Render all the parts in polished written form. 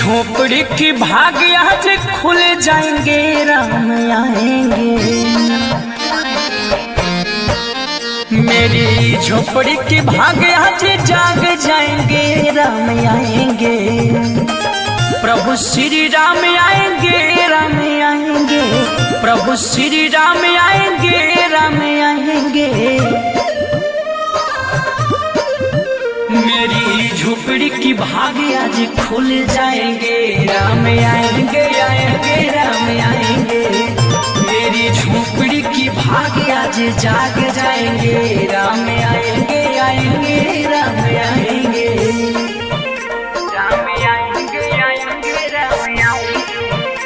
झोपड़ी की भाग्य आज खुल जाएंगे, राम आएंगे। मेरी झोपड़ी की भाग्य आज जाग जाएंगे, राम आएंगे। प्रभु श्री राम आएंगे, राम आएंगे। प्रभु श्री राम आएंगे, राम आएंगे। मेरी झोपड़ी की भाग्य आज खुल जाएंगे, राम आएंगे, आएंगे, राम आएंगे। मेरी झोपड़ी की भाग्य आज जाग जाएंगे, राम आएंगे, आएंगे, राम आएंगे। राम आएंगे, आएंगे, राम आएंगे।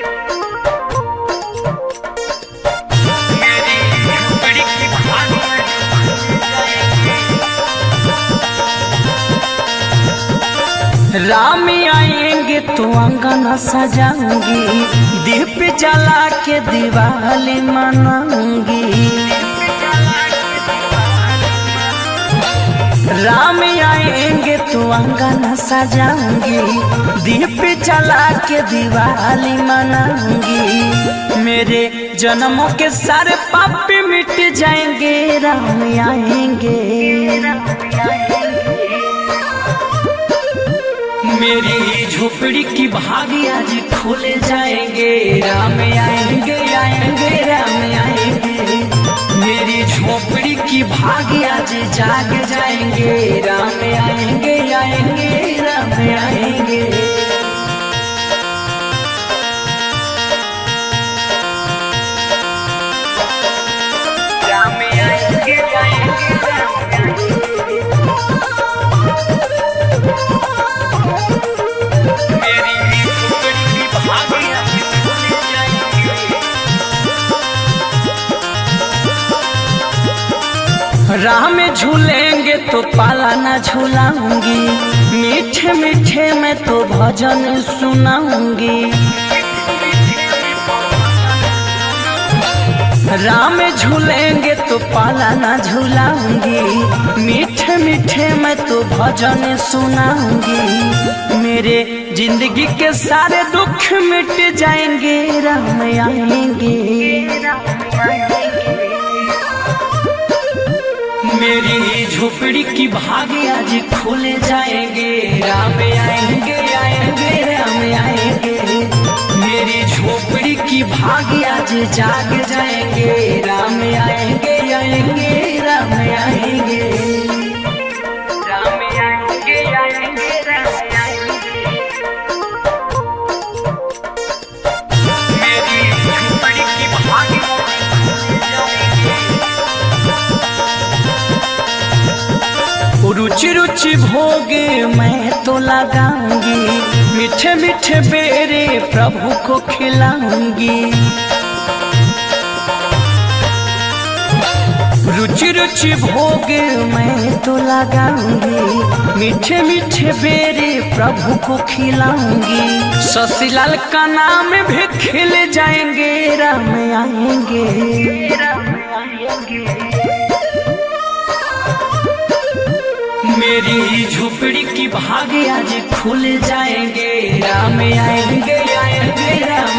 मेरी झोपड़ी की भाग्य राम आएंगे तो अंगना सजाऊंगी, दीप जला के दिवाली मनाऊंगी। राम आएंगे तो अंगना सजाऊंगी, दीप जला के दिवाली मनाऊंगी। मेरे जन्मों के सारे पाप मिट जाएंगे, राम आएंगे। मेरी झोपड़ी की भाग्य आज खुल जाएंगे, राम आएंगे, आएंगे, राम आएंगे। मेरी झोपड़ी की भाग्य आज जाग जाएंगे, राम आएंगे, आएंगे, राम आएंगे। राम आएंगे, आएंगे, राम आएंगे। राम झूलेंगे तो पाला न झूलाऊंगी, मीठे मीठे मैं तो भजन सुनाऊंगी। राम झूलेंगे तो पाला न झूलाऊंगी, मीठे मीठे मैं तो भजन सुनाऊंगी। मेरे जिंदगी के सारे दुख मिट जाएंगे, राम आएंगे। मेरी झोपड़ी की भाग्य आज खुल जाएंगे, राम आएंगे, आएंगे, राम आएंगे। मेरी झोपड़ी की भाग्य आज जाग जाएंगे, राम आएंगे, आएंगे, राम आएंगे। राम आएंगे, आएंगे, राम आएंगे। मेरी झोपड़ी की भाग्य रुचि रुचि भोगे मैं तो लगाऊंगी, मीठे मीठे बेरे प्रभु को खिलाऊंगी। रुचि रुचि भोगे मैं तो लगाऊंगी, मीठे मीठे बेरे प्रभु को खिलाऊंगी। शशिलाल का नाम भी खिल जाएंगे, राम आएंगे, राम आएंगे। मेरी झोपड़ी की भाग्य आज खुल जाएंगे, राम आएंगे, आएंगे, राम